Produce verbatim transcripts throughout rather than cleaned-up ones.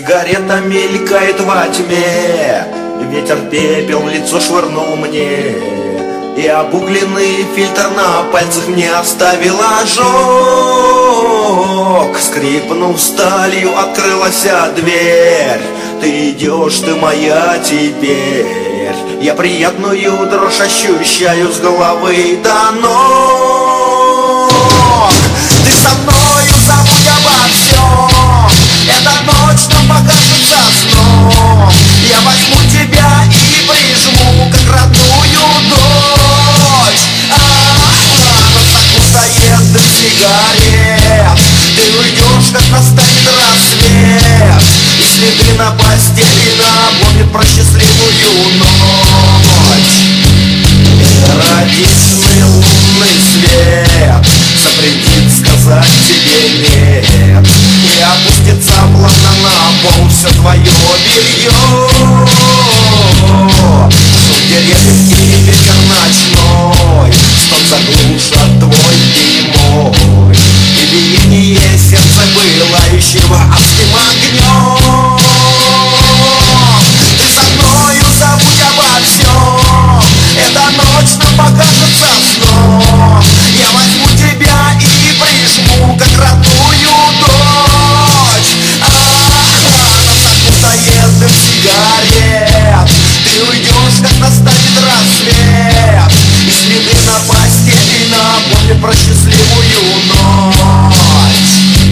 Сигарета мелькает во тьме, ветер пепел в лицо швырнул мне, и обугленный фильтр на пальцах мне оставил ожог. Скрипнув сталью, открылась дверь. Ты идешь, ты моя теперь. Я приятную дрожь ощущаю с головы до ног. Ты со мною, забудь обо всем. Эта ночь нам покажется сном. Я возьму тебя и прижму, как родную дочь. А-а-а, нас окутает дым сигарет. Ты уйдешь, как настанет рассвет, и следы на постели напомнят про счастливую ночь. Эротичный лунный свет запретит сказать тебе нет, и опустится плавно на пол все твое белье. Шум деревьев и ветер ночной, стон заглушат твой и мой, и биение сердца пылающего адским огнем. Ты со мною, забудь обо всем. Эта ночь нам покажется сном. Я возьму тебя и прижму, как родную дочь. А-а-а, нас окутает дым сигарет. Ты уйдешь, как настанет рассвет, и следы на постели напомнят про счастливую ночь.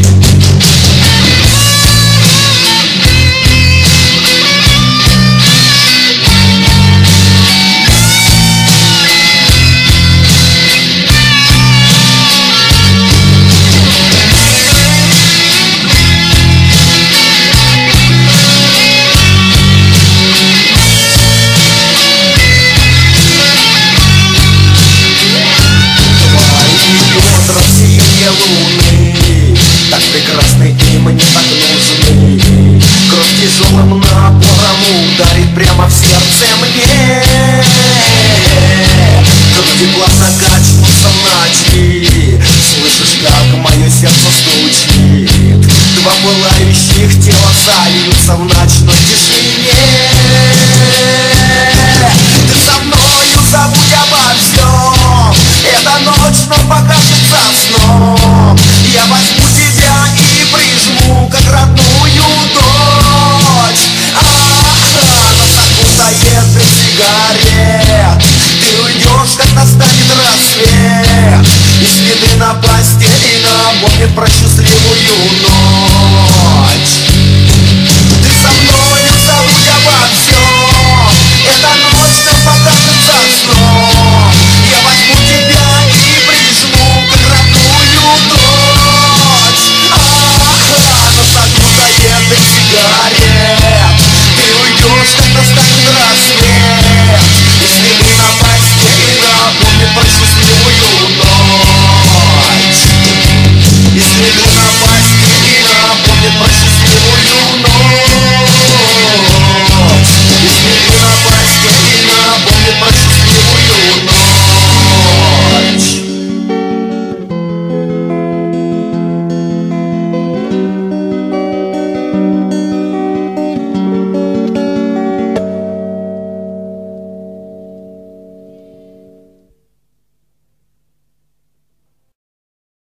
Луны, так прекрасны и мне так нужны. Кровь тяжелым напором ударит прямо в сердце мне. Груди плавно качнутся в ночи. Слышишь, как мое сердце стучит. Два пылающих тела сольются в ночной тишине. Ты со мною, забудь обо всем. Эта ночь нам покажется сном. Я возьму тебя и прижму, как родную дочь. А-а-а, нас окутает дым сигарет. Ты уйдешь, как настанет рассвет, и следы на постели напомнят про счастливую ночь.